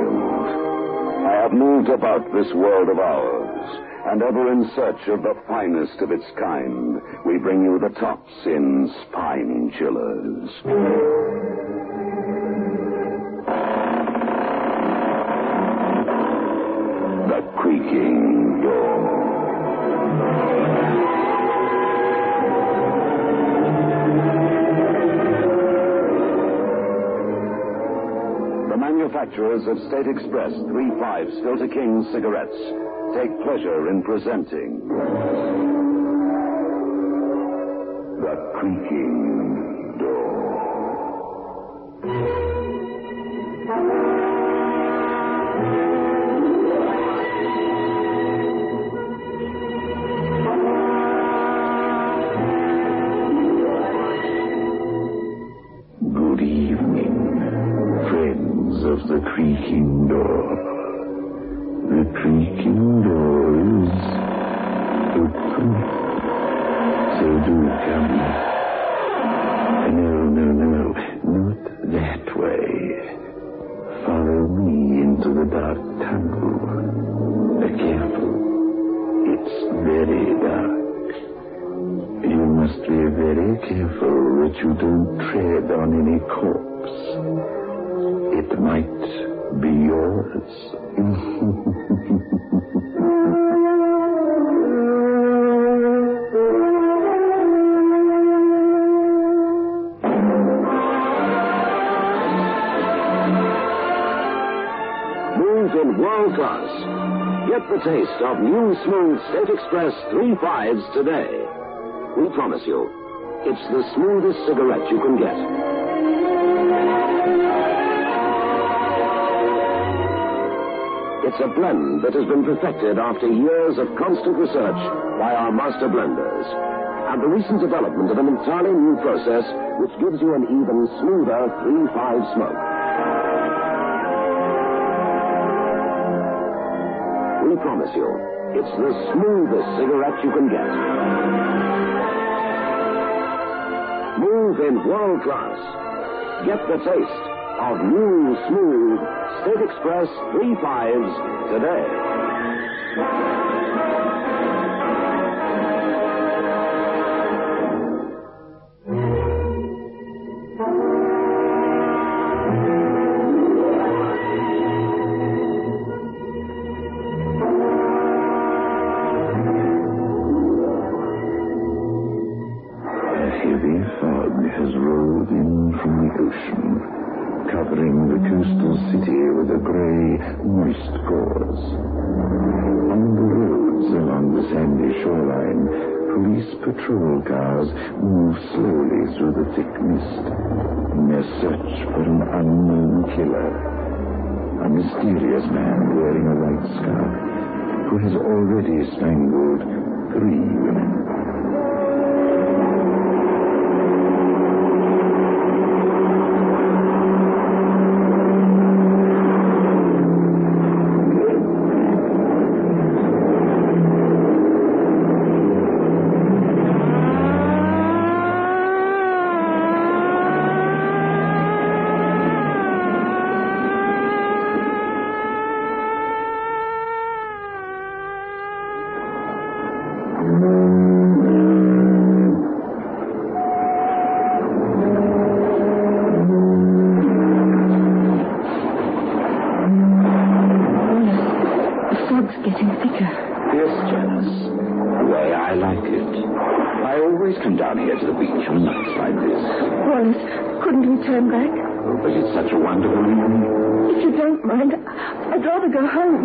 child. I have moved about this world of ours, and ever in search of the finest of its kind, we bring you the tops in spine chillers. The creaking door. Manufacturers of State Express 3.5 Filter King cigarettes take pleasure in presenting The Creaking Door. Good evening, friends of the creaking door. The creaking door is open. So do come. No, not that way. Follow me into the dark tunnel. Careful. It's very dark. You must be very careful that you don't tread on any corpse. It might be yours. Smooth in world class. Get the taste of new smooth State Express 3.5s today. We promise you, it's the smoothest cigarette you can get. It's a blend that has been perfected after years of constant research by our master blenders. And the recent development of an entirely new process which gives you an even smoother 3.5 smoke. We promise you, it's the smoothest cigarette you can get. Smooth in world class. Get the taste of new, smooth State Express 3.5s today. Covering the coastal city with a gray, moist gauze. On the roads along the sandy shoreline, police patrol cars move slowly through the thick mist in their search for an unknown killer. A mysterious man wearing a white scarf who has already strangled 3 women. But it's such a wonderful evening. If you don't mind, I'd rather go home.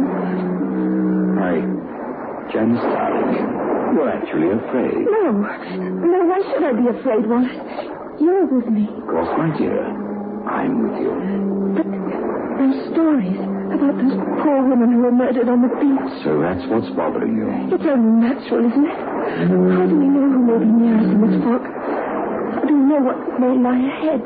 Janice, darling, you're actually afraid. No, why should I be afraid, Wallace? You're with me. Of course, my dear. I'm with you. But those stories about those poor women who were murdered on the beach. So that's what's bothering you. It's only natural, isn't it? How do we know who may be near us in this fog? How do we know what may lie ahead?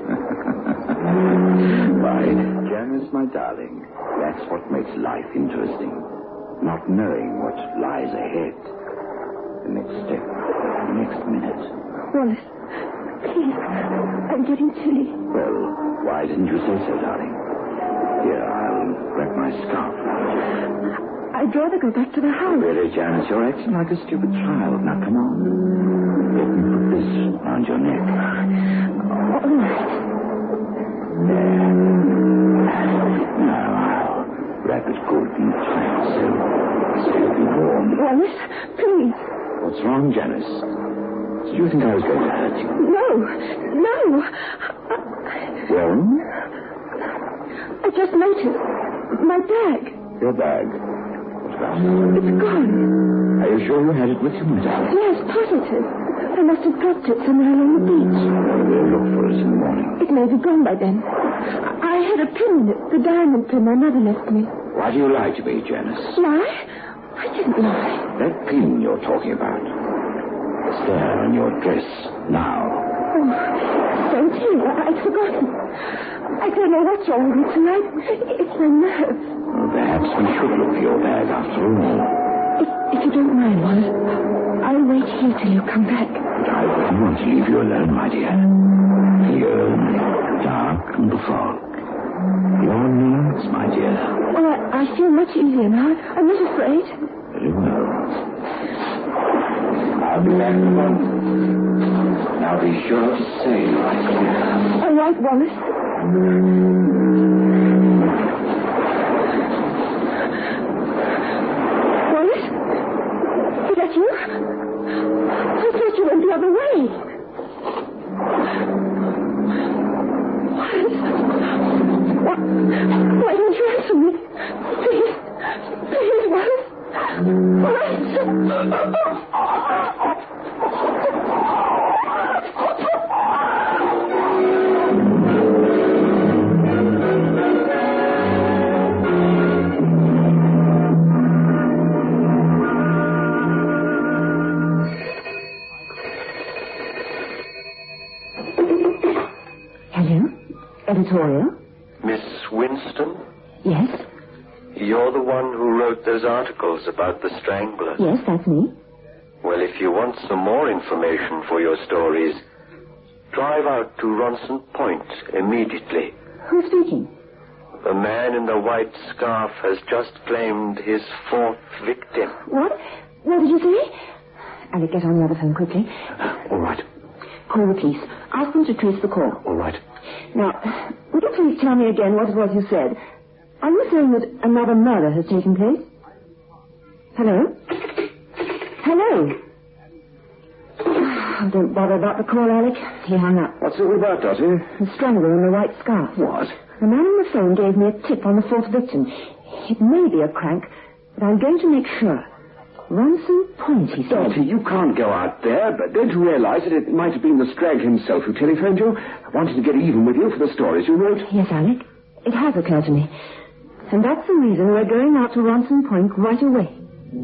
Why, Janice, my darling, that's what makes life interesting. Not knowing what lies ahead. The next step, the next minute. Wallace, please, I'm getting chilly. Well, why didn't you say so, darling? Here, I'll wrap my scarf around you. I'd rather go back to the house. Really, Janice, you're acting like a stupid child. Now, come on. Let me put this around your neck. All right. There. Now, I'll wrap it good and tight so it'll be warm. Wallace, please. What's wrong, Janice? Did you think I was going to hurt you? No. Well? I just noticed. My bag. Your bag. What about it? It's gone. Are you sure you had it with you, my darling? Yes, positive. I must have dropped it somewhere along the beach. We'll look for it in the morning. It may be gone by then. I had a pin in it, the diamond pin my mother left me. Why do you lie to me, Janice? Lie? I didn't lie. That pin you're talking about. It's there on your dress now. Oh, thank you. I'd forgotten. I don't know what's wrong with me tonight. It's my nerves. Well, perhaps we should look for your bag after all. If you don't mind, Wallace, I'll wait here till you come back. But I wouldn't want to leave you alone, my dear. Here, dark and the fog. Your nerves, my dear. Well, I feel much easier now. I'm not afraid. Very well. I'll be back in a moment. Now be sure to stay right here. All right, Wallace. Wallace? Is that you? I thought you went the other way. Wallace? Why don't you answer me? Please, Wallace. Hello? Editorial? Miss Winston? Yes? You're the one who wrote those articles about the Strangler? Yes, that's me. Well, if you want some more information for your stories, drive out to Ronson Point immediately. Who's speaking? The man in the white scarf has just claimed his fourth victim. What? What did you say? Alec, get on the other phone quickly. All right. Call the police. Ask them to trace the call. All right. Now, would you please tell me again what it was you said? Are you saying that another murder has taken place? Hello? Hello? Oh, don't bother about the call, Alec. He hung up. What's it all about, Dottie? The strangler in the white scarf. What? The man on the phone gave me a tip on the fourth victim. It may be a crank, but I'm going to make sure. Ronson Point, he said. Dottie, you can't go out there, but don't you realize that it might have been the Strag himself who telephoned you, wanting to get even with you for the stories you wrote? Yes, Alec. It has occurred to me. And that's the reason we're going out to Ronson Point right away.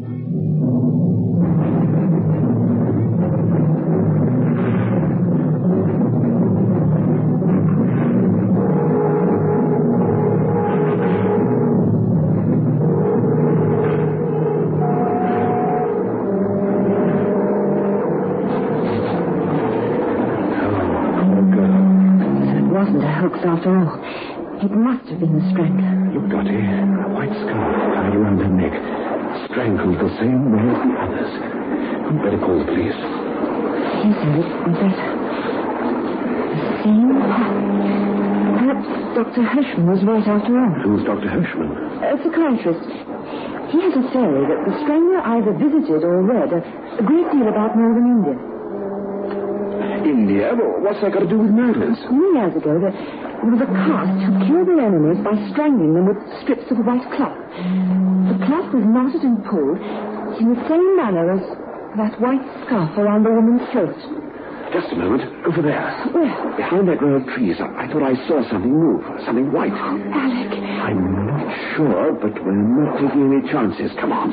After all, it must have been the strangler. Look, Dottie, a white scarf tied around her neck, strangled the same way as the others. You'd better call the police. Yes, Eric, better. The same pattern. Perhaps Dr. Hirschman was right after all. Who's Dr. Hirschman? A psychiatrist. He has a theory that the strangler either visited or read a great deal about northern India. India? Well, what's that got to do with murders? Many years ago, there was a caste who killed their enemies by strangling them with strips of white cloth. The cloth was knotted and pulled in the same manner as that white scarf around the woman's throat. Just a moment. Over there. Where? Behind that row of trees. I thought I saw something move. Something white. Alec. I'm not sure, but we're not taking any chances. Come on.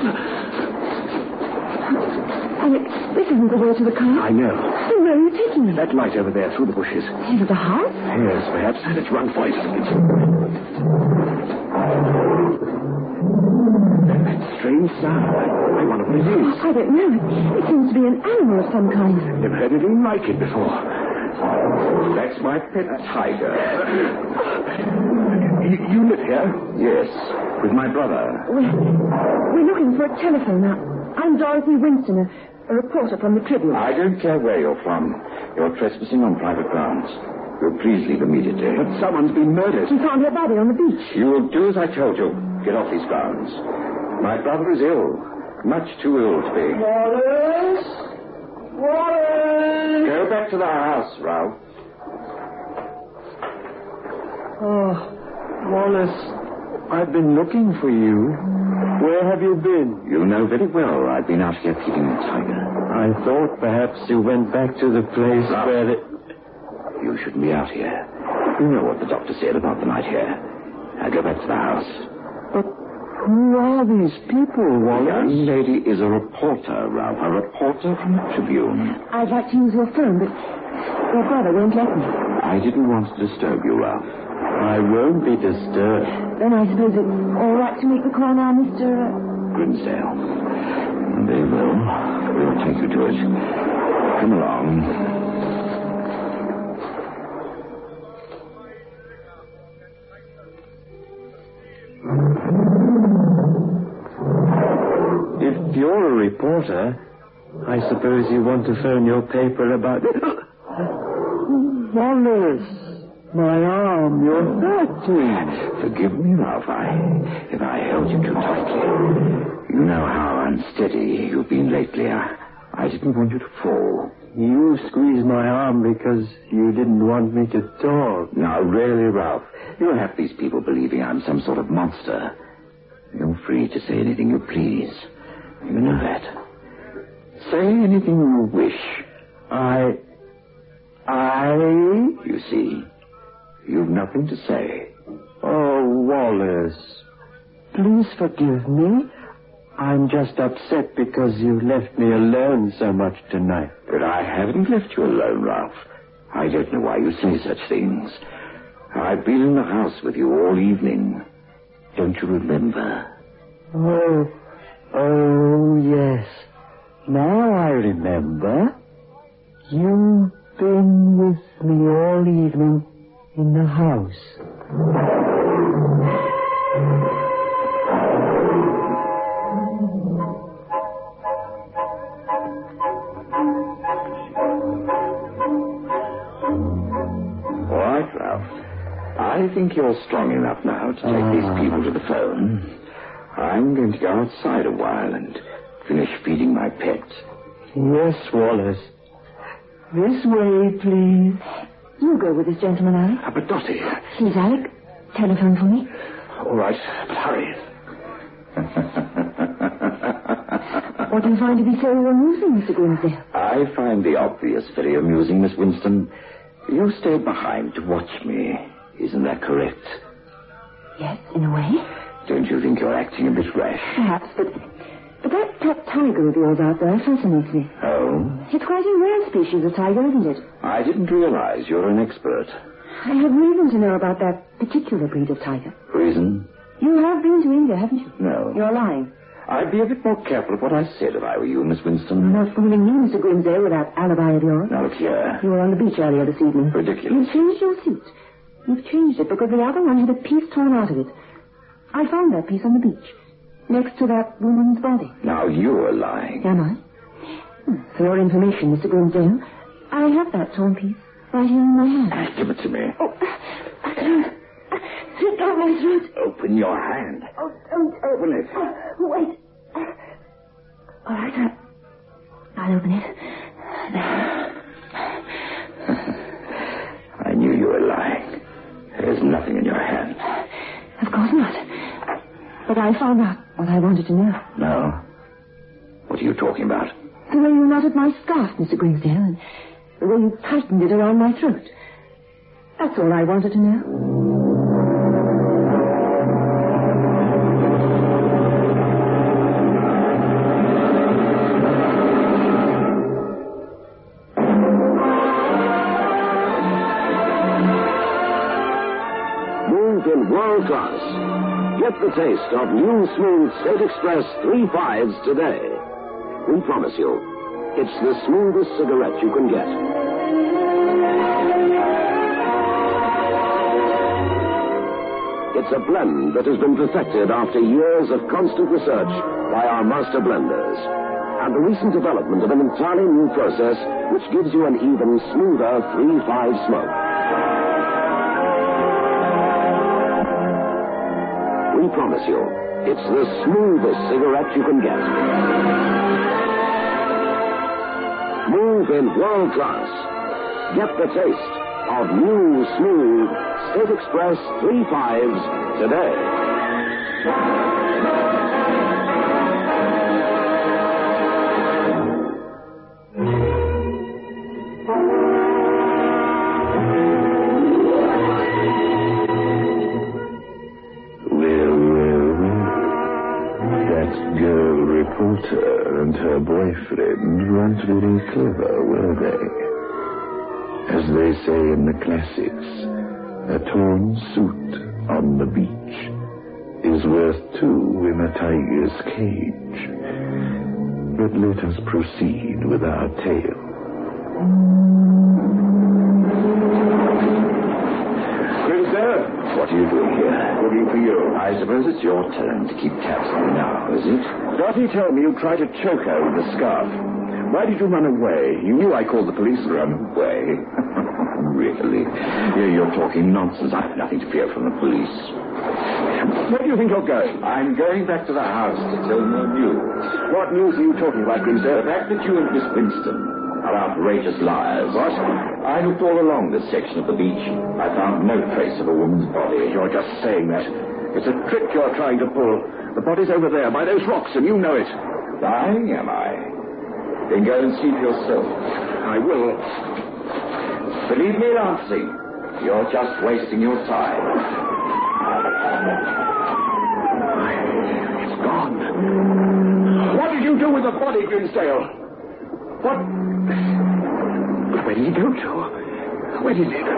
Alec, this isn't the way to the car. I know. Then where are you taking me? That light over there, through the bushes. Into the house? Yes, perhaps. Let's run for it. That strange sound. I wonder what it is. I don't know. It seems to be an animal of some kind. Never heard anything like it before. That's my pet tiger. You live here? Yes, with my brother. We're looking for a telephone now. I'm Dorothy Winston, a reporter from the Tribune. I don't care where you're from. You're trespassing on private grounds. You'll please leave immediately. But someone's been murdered. We found her body on the beach. You'll do as I told you. Get off these grounds. My brother is ill. Much too ill to be. Wallace! Wallace! Go back to the house, Ralph. Oh, Wallace, I've been looking for you. Where have you been? You know very well I've been out here feeding the tiger. I thought perhaps you went back to the place Ralph, where the... You shouldn't be out here. You know what the doctor said about the night here. Now go back to the house. But who are these people, The Wallace? young lady is a reporter, Ralph. A reporter from the Tribune. I'd like to use your phone, but your brother won't let me. I didn't want to disturb you, Ralph. I won't be disturbed. Then I suppose it's all right to make the call now, Mr. Grimsdale. Very well. We'll take you to it. Come along. If you're a reporter, I suppose you want to phone your paper about... Wallace! My arm, you're hurting. Forgive me, Ralph, if I held you too tightly. You know how unsteady you've been lately. I didn't want you to fall. You squeezed my arm because you didn't want me to talk. Now, really, Ralph, you have these people believing I'm some sort of monster. You're free to say anything you please. You know that. Say anything you wish. You see, you've nothing to say. Oh, Wallace, please forgive me. I'm just upset because you left me alone so much tonight. But I haven't left you alone, Ralph. I don't know why you say such things. I've been in the house with you all evening. Don't you remember? Oh, yes. Now I remember. You've been with me all evening in the house. All right, Ralph. I think you're strong enough now to take these people to the phone. I'm going to go outside a while and finish feeding my pet. Yes, Wallace. This way, please. You go with this gentleman, Alec. But Dottie... Please, Alec, telephone for me. All right, but hurry. What do you find to be so amusing, Mr. Grimsdale? I find the obvious very amusing, Miss Winston. You stayed behind to watch me. Isn't that correct? Yes, in a way. Don't you think you're acting a bit rash? Perhaps, but that pet tiger of yours out there fascinates me. Oh? It's quite a rare species of tiger, isn't it? I didn't realize you're an expert. I have reason to know about that particular breed of tiger. Reason? You have been to India, haven't you? No. You're lying. I'd be a bit more careful of what I said if I were you, Miss Winston. You're not fooling me, Mr. Grimsdale, with that alibi of yours. Now, look here. You were on the beach earlier this evening. Ridiculous. You've changed your suit. You've changed it because the other one had a piece torn out of it. I found that piece on the beach, next to that woman's body. Now, you're lying. Am I? For your information, Mr. Grimsdale, I have that torn piece right here in my hand. Give it to me. Oh, sit down my throat. Open your hand. Oh, don't Open it. Wait. All right, I'll open it. I knew you were lying. There's nothing in your hand. Of course not. But I found out what I wanted to know. No. What are you talking about? The way you knotted my scarf, Mr. Grimsdale, and the way you tightened it around my throat. That's all I wanted to know. World class. Get the taste of new smooth State Express 3 5s today. We promise you, it's the smoothest cigarette you can get. It's a blend that has been perfected after years of constant research by our master blenders. And the recent development of an entirely new process which gives you an even smoother 3-5 smoke. We promise you, it's the smoothest cigarette you can get. Smooth in world class. Get the taste of new, smooth State Express 3-5s today. Reporter and her boyfriend weren't very clever, were they? As they say in the classics, a torn suit on the beach is worth 2 in a tiger's cage. But let us proceed with our tale. What are you doing here? Looking for you. I suppose it's your turn to keep tabs on me now, is it? Dottie told me you tried to choke her with the scarf. Why did you run away? You knew I called the police. Run away? Really? You're talking nonsense. I have nothing to fear from the police. Where do you think you're going? I'm going back to the house to tell more news. What news are you talking about, Grimsdale? The fact that you and Miss Winston are outrageous liars. What? I looked all along this section of the beach. I found no trace of a woman's body. You're just saying that. It's a trick you're trying to pull. The body's over there by those rocks, and you know it. Lying, am I? Then go and see for yourself. I will. Believe me, Lancey, you're just wasting your time. It's gone. What did you do with the body, Grimsdale? What? Where did he go to? Where did he go?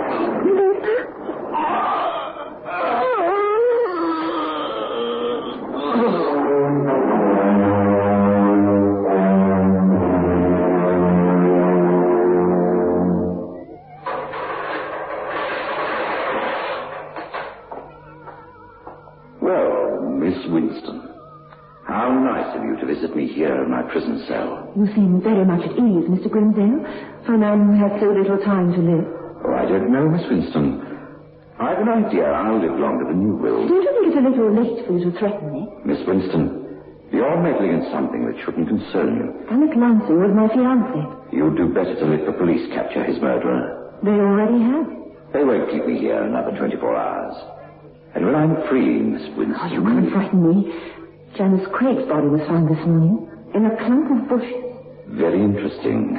Well, Miss Winston, how nice of you to visit me here in my prison cell. You seem very much at ease, Mr. Grimsdale, for a man who has so little time to live. Oh, I don't know, Miss Winston. I've an idea I'll live longer than you will. Don't you think it's a little late for you to threaten me? Miss Winston, you're meddling in something that shouldn't concern you. Alec Lansing was my fiancé. You'd do better to let the police capture his murderer. They already have. They won't keep me here another 24 hours. And when I'm free, Miss Winston... Oh, you can't frighten me. Janice Craig's body was found this morning in a clump of bushes. Very interesting.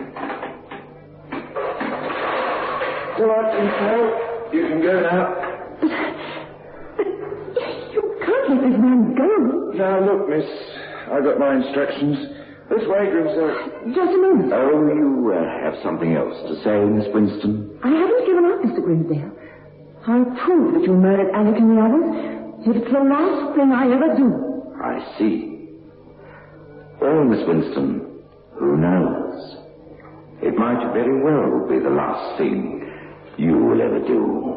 Go on, Grimsdale. You can go now. But you can't let this man go. Now, look, miss. I've got my instructions. This way, Grimsdale. Just a moment. Oh, you have something else to say, Miss Winston? I haven't given up, Mr. Grimsdale. I'll prove that you murdered Alec and the others. It's the last thing I ever do. I see. Well, Miss Winston, who knows? It might very well be the last thing you will ever do.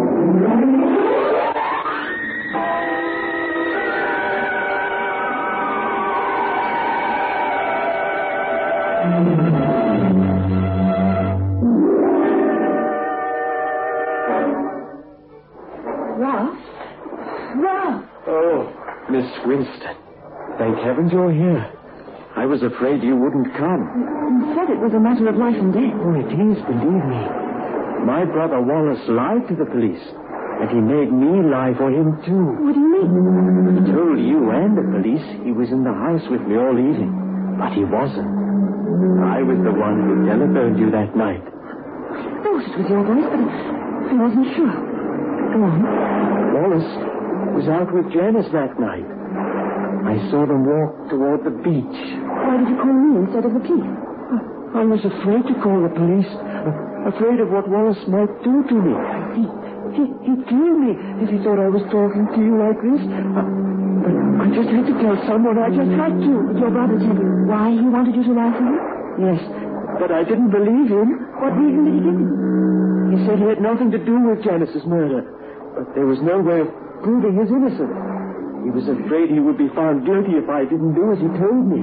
Ralph! Oh, Miss Winston. Thank heavens you're here. I was afraid you wouldn't come. You said it was a matter of life and death. Oh, it is, believe me. My brother Wallace lied to the police, and he made me lie for him, too. What do you mean? He told you and the police he was in the house with me all evening, but he wasn't. I was the one who telephoned you that night. I thought it was your voice, but I wasn't sure. Go on. Wallace was out with Janice that night. I saw them walk toward the beach. Why did you call me instead of the police? I was afraid to call the police. Afraid of what Wallace might do to me. He'd kill me if he thought I was talking to you like this. But I just had to tell someone. I just had to. Did your brother tell you why he wanted you to lie for him? Yes, but I didn't believe him. What reason did he give you? He said he had nothing to do with Janice's murder. But there was no way of proving his innocence. He was afraid he would be found guilty if I didn't do as he told me.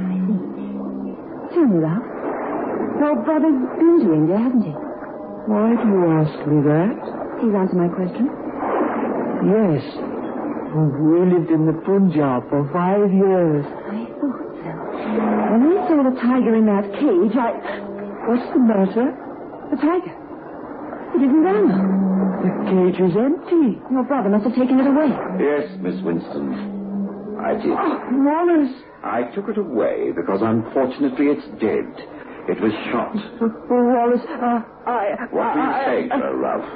Tell me, Ralph. Your brother's been to India, hasn't he? Why do you ask me that? Please answer my question. Yes. We lived in the Punjab for 5 years. I thought so. When I saw the tiger in that cage, What's the matter? The tiger. It isn't there now. The cage is empty. Your brother must have taken it away. Yes, Miss Winston. I did. Oh, Wallace! I took it away because unfortunately it's dead. It was shot. Wallace, What were you saying to her, Ralph?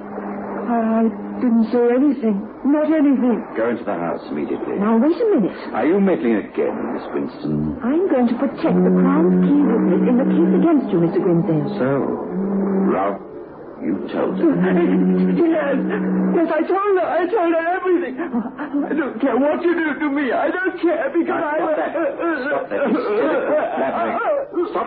I didn't say anything. Not anything. Go into the house immediately. Now, wait a minute. Are you meddling again, Miss Winston? I'm going to protect the Crown's key witness in the case against you, Mr. Grimsdale. So, Ralph, you told her. Yes, I told her everything. I don't care what you do to me. I don't care because Stop that. Stop that. Stop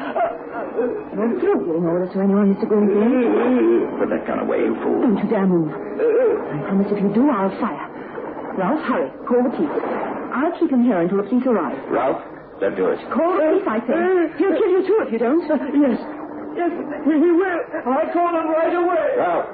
it. Don't throw getting orders to anyone, Mr. Grimsdale. Put that gun away, you fool. Don't you dare move. I promise if you do, I'll fire. Ralph, hurry. Call the police. I'll keep him here until the police arrive. Ralph, don't do it. Call the police, I say. He'll kill you too if you don't. Yes, he will. I'll call him right away.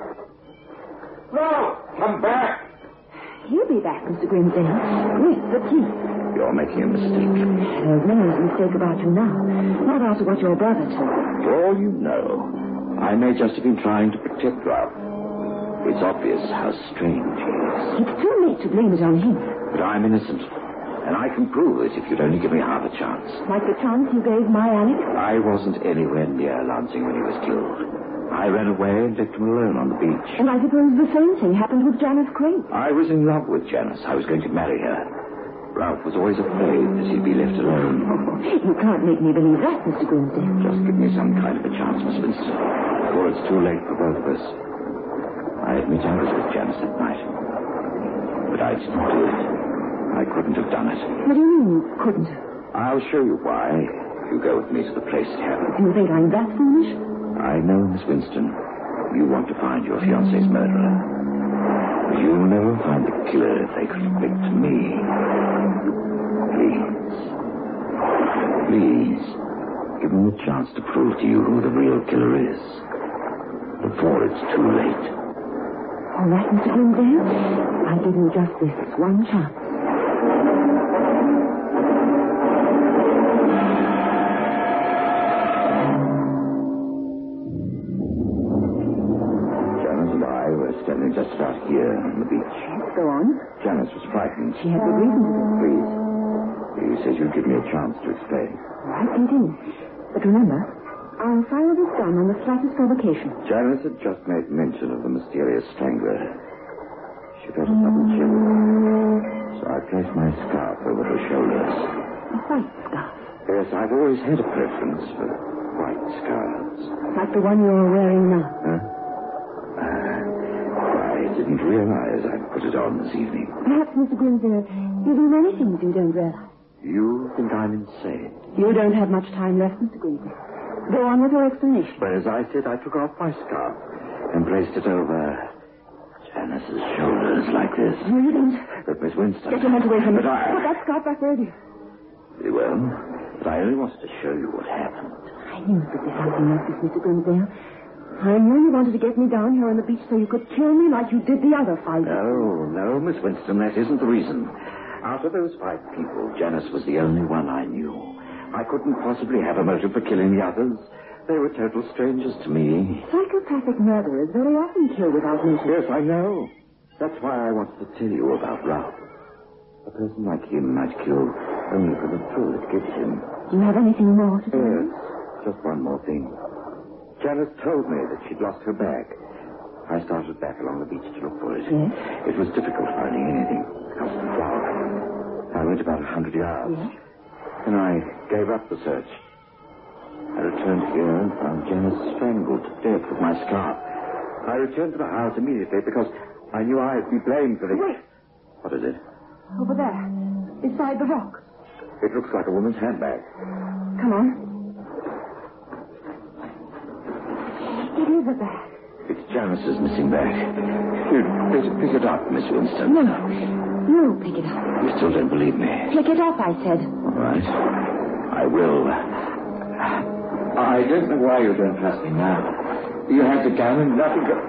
Ralph, come back. He'll be back, Mr. Grimsdale. With the police. You're making a mistake. There's no mistake about you now. Not after what your brother told. For all you know, I may just have been trying to protect Ralph. It's obvious how strange he is. It's too late to blame it on him. But I'm innocent. And I can prove it if you'd only give me half a chance. Like the chance you gave my Alex? I wasn't anywhere near Lansing when he was killed. I ran away and left him alone on the beach. And I suppose the same thing happened with Janice Craig. I was in love with Janice. I was going to marry her. Ralph was always afraid that he'd be left alone. You can't make me believe that, Mr. Grimsdale. Just give me some kind of a chance, Miss Winston. Before it's too late for both of us. I admit I was with Janice that night. But I didn't do it. I couldn't have done it. What do you mean you couldn't? I'll show you why. If you go with me to the place it happened. Do you think I'm that foolish? I know, Miss Winston. You want to find your fiancé's murderer. But you'll never find the killer if they convict me. Please, give me a chance to prove to you who the real killer is. Before it's too late. All right, Mr. Grimsdale. I'll give you just this one chance. Janice and I were standing just about here on the beach. Go on. Janice was frightened. She had good reason to be. Please. You said you'd give me a chance to explain. All right, continue. But remember, I'll fire this gun on the slightest provocation. Janice had just made mention of the mysterious strangler. She felt a sudden chill. So I placed my scarf over her shoulders. A white scarf. Yes, I've always had a preference for white scarves. Like the one you're wearing now. Huh? I didn't realize I'd put it on this evening. Perhaps, Mr. Grimsdale, you do many things you don't realize. You think I'm insane? You don't have much time left, Mr. Grimsdale. Go on with your explanation. But as I said, I took off my scarf and placed it over Janice's shoulders like this. No, you don't. But Miss Winston... Get your hands away from me. But Put that scarf back there, dear. Very well. But I only wanted to show you what happened. I knew there'd be something like this, Mr. Grimsdale. I knew you wanted to get me down here on the beach so you could kill me like you did the other 5 people. No, Miss Winston, that isn't the reason. Out of those 5 people, Janice was the only one I knew. I couldn't possibly have a motive for killing the others. They were total strangers to me. Psychopathic murderers very often kill without motive. Yes, I know. That's why I wanted to tell you about Ralph. A person like him might kill only for the thrill it gives him. Do you have anything more to say? Yes, just one more thing. Janice told me that she'd lost her bag. I started back along the beach to look for it. Yes? It was difficult finding anything because of the fog. I went about 100 yards. Yes? Then I gave up the search. I returned here and found Janice strangled to death with my scarf. I returned to the house immediately because I knew I'd be blamed for the... Wait. What is it? Over there, beside the rock. It looks like a woman's handbag. Come on. It is a bag. It's Janice's missing bag. Here, pick it up, Miss Winston. No. You pick it up. You still don't believe me? Pick it up, I said. All right. I will. I don't know why you don't trust me now. You had the gun and nothing but...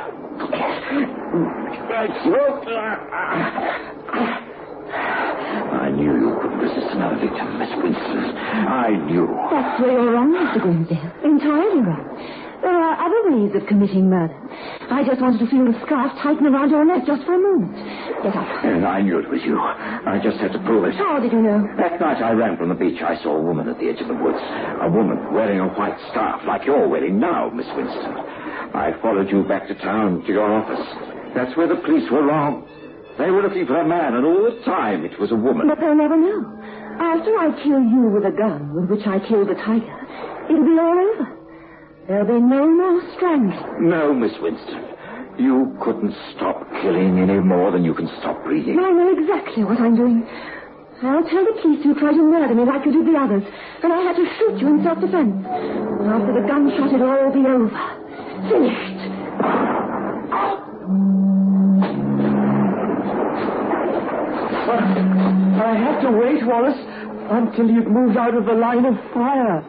I knew you couldn't resist another victim, Miss Winston. I knew. That's where you're wrong, Mr. Grimsdale. Entirely wrong. There are other ways of committing murder. I just wanted to feel the scarf tighten around your neck just for a moment. Get up. And I knew it was you. I just had to prove it. How did you know? That night I ran from the beach. I saw a woman at the edge of the woods. A woman wearing a white scarf like you're wearing now, Miss Winston. I followed you back to town to your office. That's where the police were wrong. They were looking for a man, and all the time it was a woman. But they'll never know. After I kill you with a gun with which I killed the tiger, it'll be all over. There'll be no more strangling. No, Miss Winston. You couldn't stop killing any more than you can stop breathing. I know exactly what I'm doing. I'll tell the police you tried to murder me like you did the others, and I had to shoot you in self-defense. After the gunshot, it'll all be over. Finished. I had to wait, Wallace, until you'd moved out of the line of fire.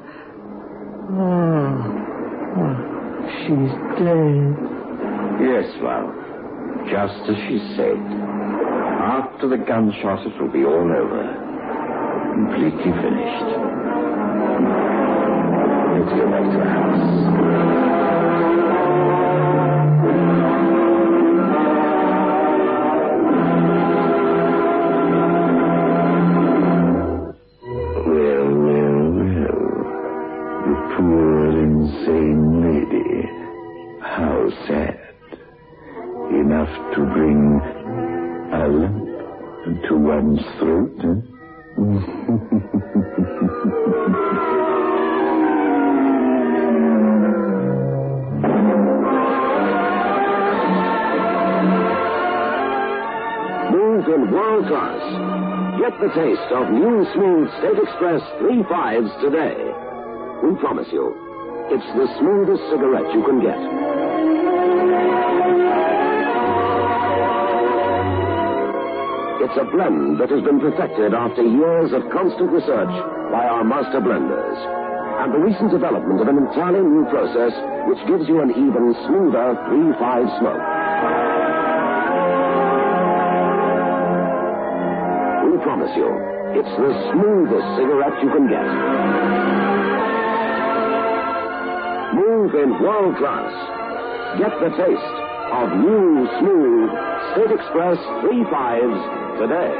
She's dead. Yes, well, just as she said. After the gunshot, it will be all over. Completely finished. Let's go back to the house. Enough to bring a lump to one's throat, Smooth and world class. Get the taste of new smooth State Express 3.5s today. We promise you, it's the smoothest cigarette you can get. It's a blend that has been perfected after years of constant research by our master blenders. And the recent development of an entirely new process which gives you an even smoother 3.5 smoke. We promise you, it's the smoothest cigarette you can get. Smooth in world class. Get the taste of new, smooth State Express 3.5s today.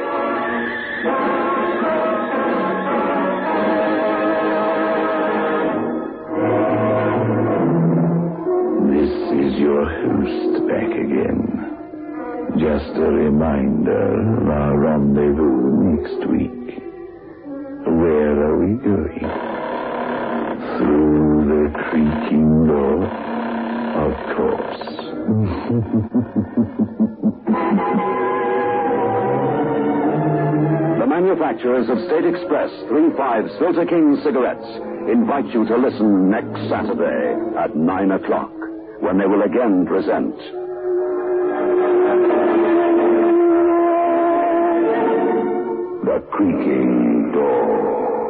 This is your host back again. Just a reminder of our rendezvous next week. Where are we going? Through the creaking door, of course. The manufacturers of State Express 3.5 Filter King cigarettes invite you to listen next Saturday at 9 o'clock when they will again present The Creaking Door.